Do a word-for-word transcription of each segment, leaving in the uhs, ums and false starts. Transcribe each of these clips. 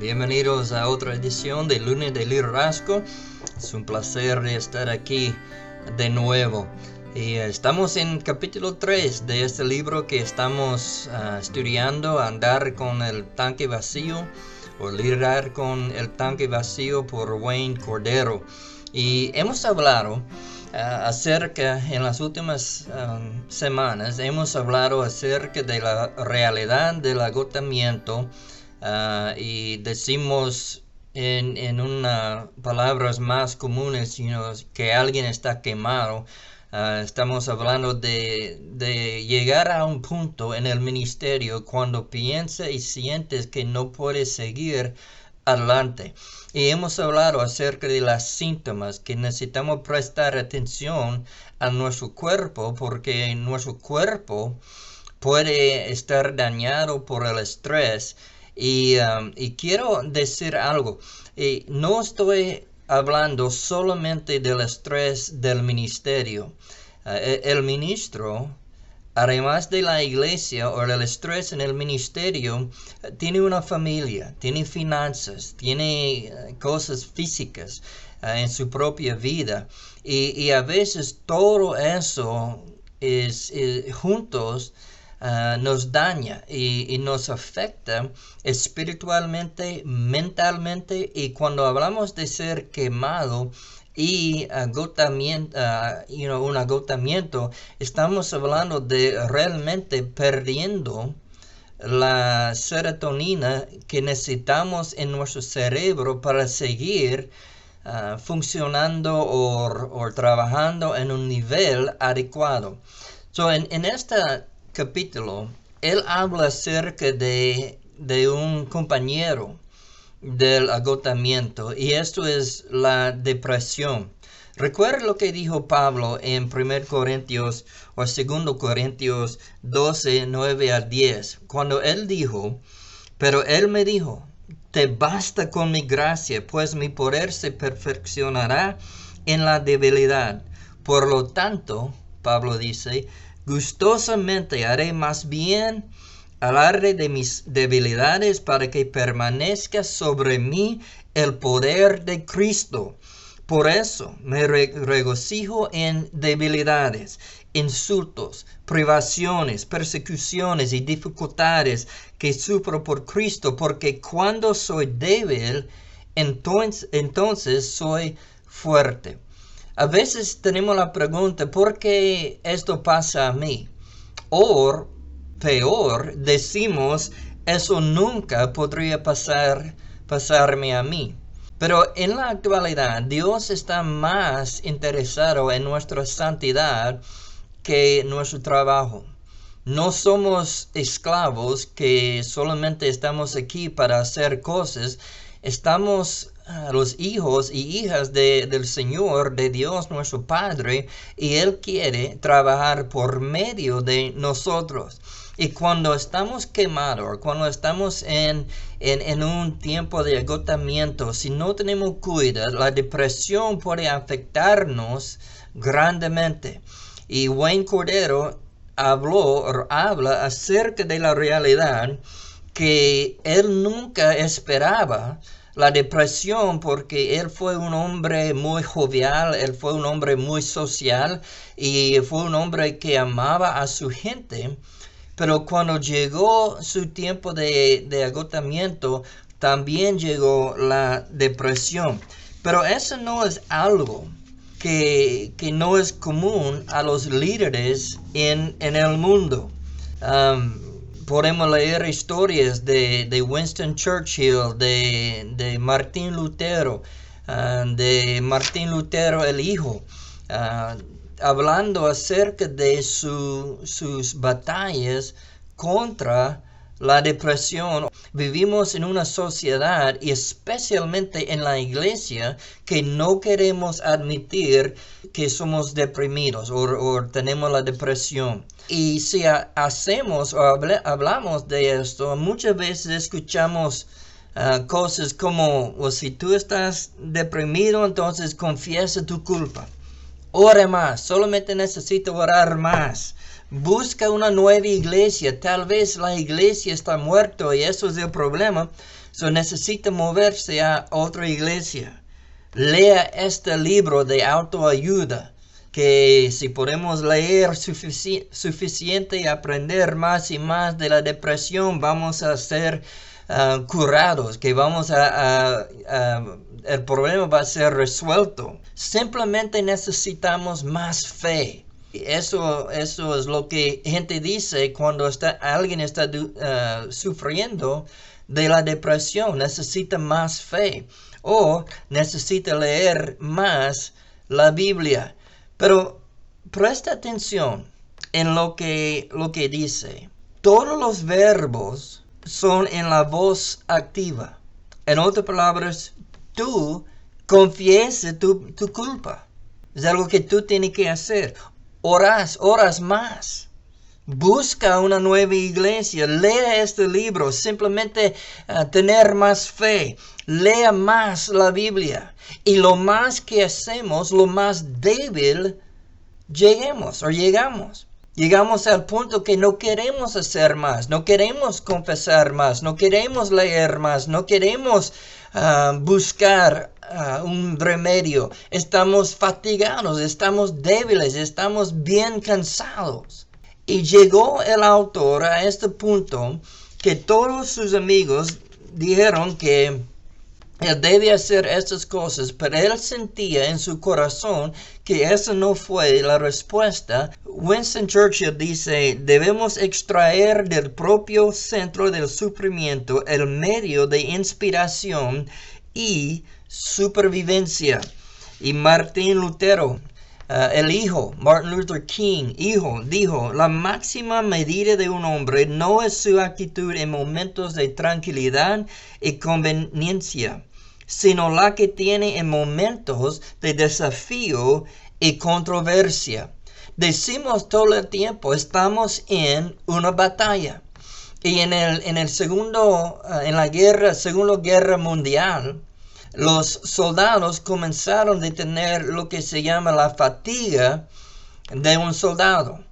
Bienvenidos a otra edición de Lunes de Liderazgo. Es un placer estar aquí de nuevo. Y estamos en capítulo tres de este libro que estamos uh, estudiando, Andar con el tanque vacío o Liderar con el tanque vacío por Wayne Cordeiro. Y hemos hablado uh, acerca, en las últimas um, semanas, hemos hablado acerca de la realidad del agotamiento. Uh, y decimos en, en una palabras más comunes, you know, que alguien está quemado. Uh, estamos hablando de, de llegar a un punto en el ministerio cuando piensas y sientes que no puedes seguir adelante. Y hemos hablado acerca de los síntomas que necesitamos prestar atención a nuestro cuerpo, porque nuestro cuerpo puede estar dañado por el estrés. Y, um, y quiero decir algo, y no estoy hablando solamente del estrés del ministerio. Uh, el, el ministro, además de la iglesia o el estrés en el ministerio, uh, tiene una familia, tiene finanzas, tiene uh, cosas físicas uh, en su propia vida. Y, y a veces todo eso es, es juntos. Uh, nos daña y, y nos afecta espiritualmente, mentalmente, y cuando hablamos de ser quemado y agotamiento, uh, you know, un agotamiento, estamos hablando de realmente perdiendo la serotonina que necesitamos en nuestro cerebro para seguir uh, funcionando o, o trabajando en un nivel adecuado. So, en, en esta capítulo, él habla acerca de, de un compañero del agotamiento, y esto es la depresión. Recuerda lo que dijo Pablo en primera Corintios o segunda Corintios doce, nueve a diez, cuando él dijo, pero él me dijo, te basta con mi gracia, pues mi poder se perfeccionará en la debilidad. Por lo tanto, Pablo dice, gustosamente haré más bien alarde de mis debilidades para que permanezca sobre mí el poder de Cristo. Por eso me re- regocijo en debilidades, insultos, privaciones, persecuciones y dificultades que sufro por Cristo, porque cuando soy débil, entonces, entonces soy fuerte. A veces tenemos la pregunta, ¿por qué esto pasa a mí? O peor, decimos, eso nunca podría pasar, pasarme a mí. Pero en la actualidad, Dios está más interesado en nuestra santidad que nuestro trabajo. No somos esclavos que solamente estamos aquí para hacer cosas. Estamos uh, los hijos y hijas de, del Señor, de Dios nuestro Padre, y Él quiere trabajar por medio de nosotros. Y cuando estamos quemados, cuando estamos en, en, en un tiempo de agotamiento, si no tenemos cuidado, la depresión puede afectarnos grandemente. Y Wayne Cordeiro habló o habla acerca de la realidad que él nunca esperaba la depresión, porque él fue un hombre muy jovial, él fue un hombre muy social y fue un hombre que amaba a su gente. Pero cuando llegó su tiempo de, de agotamiento, también llegó la depresión. Pero eso no es algo que, que no es común a los líderes en, en el mundo. Um, Podemos leer historias de, de Winston Churchill, de, de Martín Lutero, uh, de Martín Lutero el hijo, uh, hablando acerca de su, sus batallas contra la depresión. Vivimos en una sociedad, y especialmente en la iglesia, que no queremos admitir que somos deprimidos o, o tenemos la depresión. Y si ha, hacemos o habl- hablamos de esto, muchas veces escuchamos uh, cosas como, well, si tú estás deprimido, entonces confiesa tu culpa. Ore más, solamente necesito orar más. Busca una nueva iglesia. Tal vez la iglesia está muerta y eso es el problema. So necesita moverse a otra iglesia. Lea este libro de autoayuda, que si podemos leer sufici suficiente y aprender más y más de la depresión, vamos a ser uh, curados, que vamos a, a, a, el problema va a ser resuelto. Simplemente necesitamos más fe. Eso, eso es lo que gente dice cuando está, alguien está uh, sufriendo de la depresión. Necesita más fe o necesita leer más la Biblia. Pero presta atención en lo que, lo que dice. Todos los verbos son en la voz activa. En otras palabras, tú confiesa tu, tu culpa. Es algo que tú tienes que hacer. Oras, oras más. Busca una nueva iglesia. Lea este libro. Simplemente uh, tener más fe. Lea más la Biblia. Y lo más que hacemos, lo más débil, lleguemos o llegamos. Llegamos al punto que no queremos hacer más. No queremos confesar más. No queremos leer más. No queremos uh, buscar Uh, un remedio. Estamos fatigados, estamos débiles, estamos bien cansados. Y llegó el autor a este punto que todos sus amigos dijeron que él debe hacer estas cosas, pero él sentía en su corazón que esa no fue la respuesta. Winston Churchill dice, debemos extraer del propio centro del sufrimiento el medio de inspiración y supervivencia. Y Martín Lutero, uh, el hijo, Martin Luther King, hijo, dijo, la máxima medida de un hombre no es su actitud en momentos de tranquilidad y conveniencia, sino la que tiene en momentos de desafío y controversia. Decimos todo el tiempo, estamos en una batalla. Y en el, en el segundo, uh, en la guerra, segunda guerra mundial, los soldados comenzaron a tener lo que se llama la fatiga de un soldado.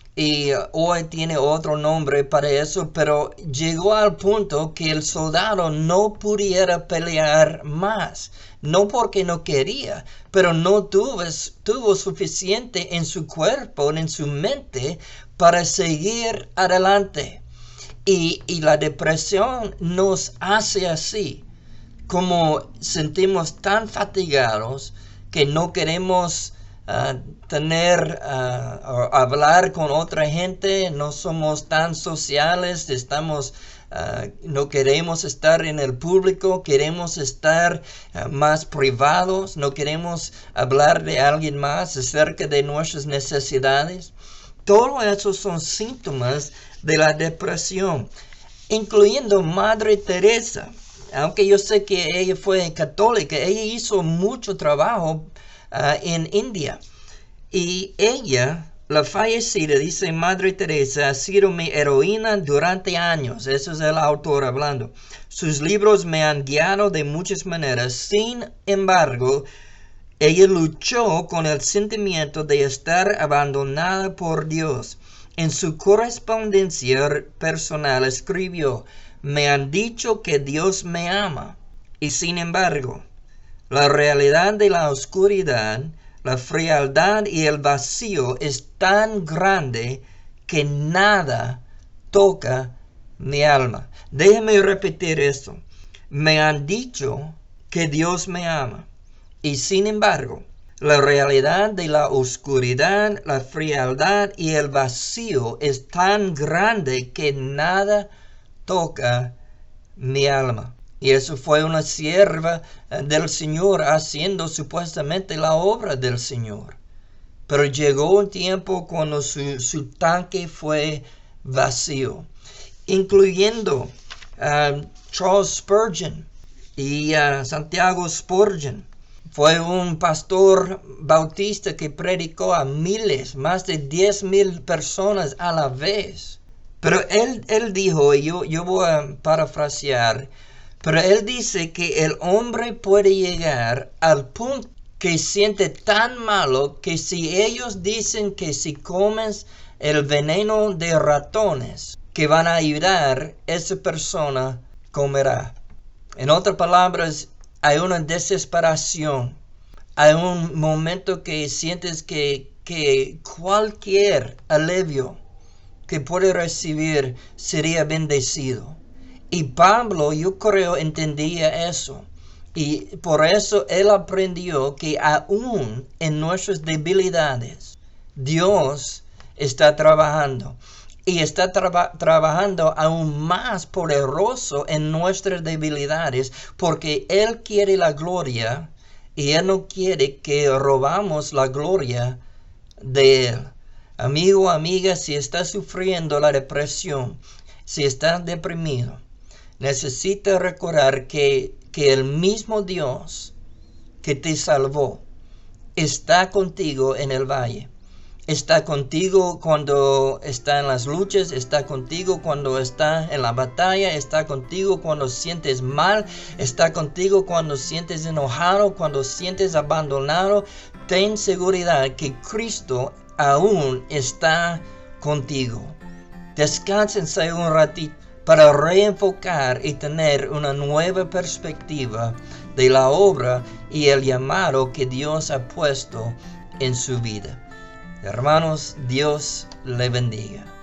Y uh, hoy tiene otro nombre para eso, pero llegó al punto que el soldado no pudiera pelear más. No porque no quería, pero no tuvo, tuvo suficiente en su cuerpo, en su mente, para seguir adelante. Y, y la depresión nos hace así, como sentimos tan fatigados que no queremos uh, tener, uh, o hablar con otra gente, no somos tan sociales, estamos, uh, no queremos estar en el público, queremos estar uh, más privados, no queremos hablar de alguien más acerca de nuestras necesidades. Todo eso son síntomas de la depresión, incluyendo Madre Teresa. Aunque yo sé que ella fue católica, ella hizo mucho trabajo uh, en India. Y ella, la fallecida, dice Madre Teresa, ha sido mi heroína durante años. Ese es el autor hablando. Sus libros me han guiado de muchas maneras. Sin embargo, ella luchó con el sentimiento de estar abandonada por Dios. En su correspondencia personal escribió, me han dicho que Dios me ama, y sin embargo, la realidad de la oscuridad, la frialdad y el vacío es tan grande que nada toca mi alma. Déjeme repetir esto. Me han dicho que Dios me ama, y sin embargo, la realidad de la oscuridad, la frialdad y el vacío es tan grande que nada toca mi alma. Y eso fue una sierva del Señor haciendo supuestamente la obra del Señor. Pero llegó un tiempo cuando su, su tanque fue vacío, incluyendo uh, Charles Spurgeon y uh, Santiago Spurgeon. Fue un pastor bautista que predicó a miles, más de diez mil personas a la vez. Pero él, él dijo, y yo, yo voy a parafrasear, pero él dice que el hombre puede llegar al punto que siente tan malo que si ellos dicen que si comes el veneno de ratones que van a ayudar, esa persona comerá. En otras palabras, hay una desesperación. Hay un momento que sientes que, que cualquier alivio que puede recibir sería bendecido. Y Pablo, yo creo, entendía eso. Y por eso él aprendió que aún en nuestras debilidades, Dios está trabajando. Y está traba- trabajando aún más poderoso en nuestras debilidades, porque Él quiere la gloria y Él no quiere que robamos la gloria de Él. Amigo, amiga, si estás sufriendo la depresión, si estás deprimido, necesitas recordar que, que el mismo Dios que te salvó está contigo en el valle. Está contigo cuando está en las luchas, está contigo cuando está en la batalla, está contigo cuando sientes mal, está contigo cuando sientes enojado, cuando sientes abandonado. Ten seguridad que Cristo aún está contigo. Descánsense un ratito para reenfocar y tener una nueva perspectiva de la obra y el llamado que Dios ha puesto en su vida. Hermanos, Dios le bendiga.